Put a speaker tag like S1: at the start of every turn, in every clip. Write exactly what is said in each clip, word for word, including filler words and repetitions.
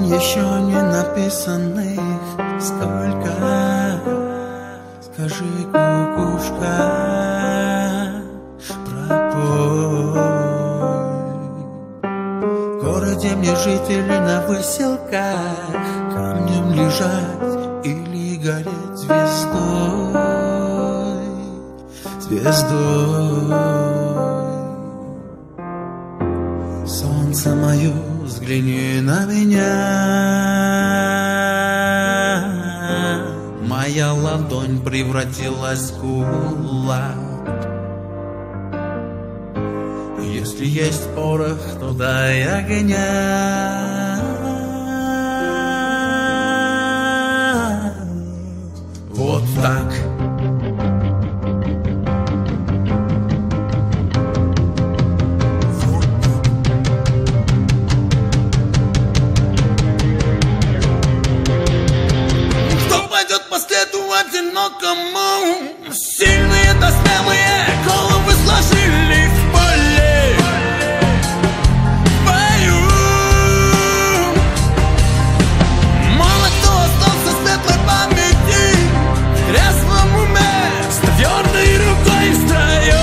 S1: еще не написанных столько. Скажи, кукушка, пропой. В городе мне жить или на выселках, камнем лежать или гореть звездой, звездой. Солнце мое, взгляни на меня. Моя ладонь превратилась в кулак. Если есть порох, то дай огня. Вот так.
S2: По следу одинокому, сильные да смелые головы сложили в поле, в бою. Мало кто остался светлой памяти, в трезвом уме, с твердой рукой в строю,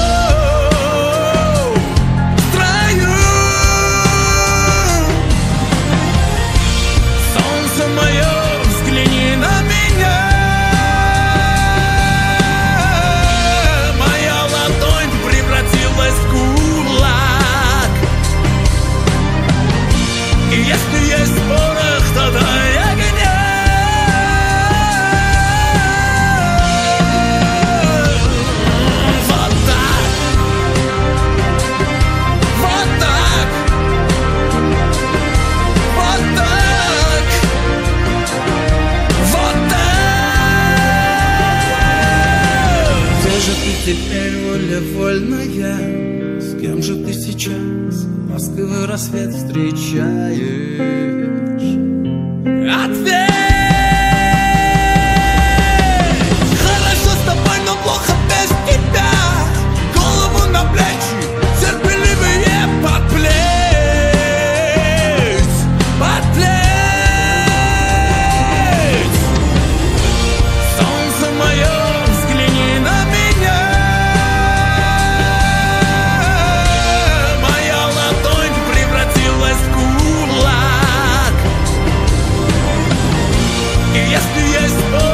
S2: в строю. Солнце мое, взгляни на меня. Если есть порох, то дай огня. Вот так, вот так, вот так, вот так.
S1: Где же ты теперь, воля вольная? С кем же ты сейчас ласковый рассвет встречаешь?
S2: Ответь! Хорошо с тобой, но плохо без тебя. Голову на плечи, терпеливее подплеть, подплеть. Солнце мое, взгляни на меня. Моя ладонь превратилась в кулак. И если есть